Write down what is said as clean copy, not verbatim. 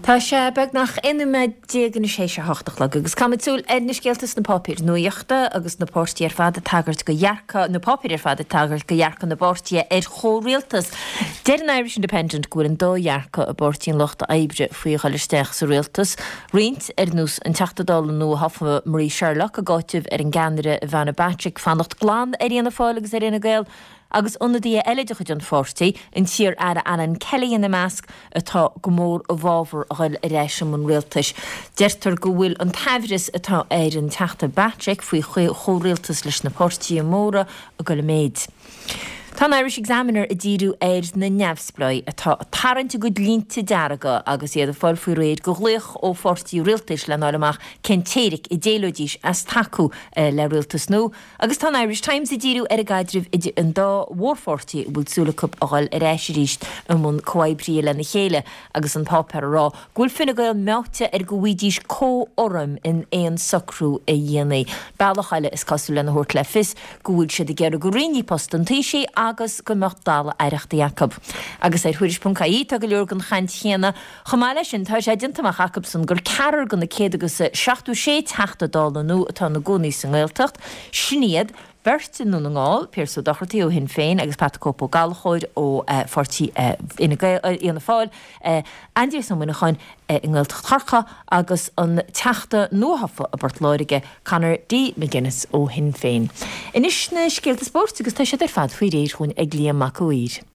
Tá sé beg nach inime dégan sé se hochtach agus Camúil na scéaltas na papír nuochta agus na póstí ar fada tagart go dhearcha na papír ar fada tagart go dhearcha na bortí ar chóréaltas. Deir an Irish Independent gofuil an dóhearcha a bortíín lochta aibre faoi chalisteach sa réaltas. Rint nús an teachtadála nó hafa Marie Sherlock a gáitih ar an gceannaire a bhena Patrick fannacht glán ar íana fálagus ar ina gael. Agus onadí eileidecha an fórtaí in tír ara Alan Kelly in na measc atá go mór a bhábhar a ghail a réisiom an réaltais. Deirtar go bhfuil an taimhris atá ar an teachta Patrick faoi chóréaltas leis na pórtaí móra a go le méid. Tá Irish Examiner a díú ar na neamhsplai atá tarranta go línta dearaga agus iad a fáil faoi réad go ghlúch ó fórtaí réaltais le nálamach centéiric i délódís as tacu le réaltas nó. Agus tá Irish Times a díú ar a gaidirh idir an dá mhórfórtaí bhfuil súlacup a ghail ar éisi ríist an mún coibrí le na chéile agus an pápar rá. Gúil finna gail meachta ar go bhuidís có-orm in éon socrú a dhéanaí. Bailachile is cosú le na hort le fis, go bhfuil siad a gear go rií post an tíisi agus go mechtdála éireachta Jacob. Agus ar thuiris.caí tá go leor gan chaint chéana chomáile sin tá sé dintamach Jacobson gur cearar gan na céad agus 67 teachtadála nó atá na gcónaí san Gaeltacht, sníad Bertin nú ngáil, Pierce O'Doherty ó hin féin agus Pat Copo Galchoid ó fortí íana fáil. Andy san muna chain in Gaeltacht Charcha agus an teachta nóhafa a Bartláirige Conor D. McGuinness ó hin féin. Inis na scéalta sport agus tá sé ar fad faoi réir chun ag líam mac ó ír.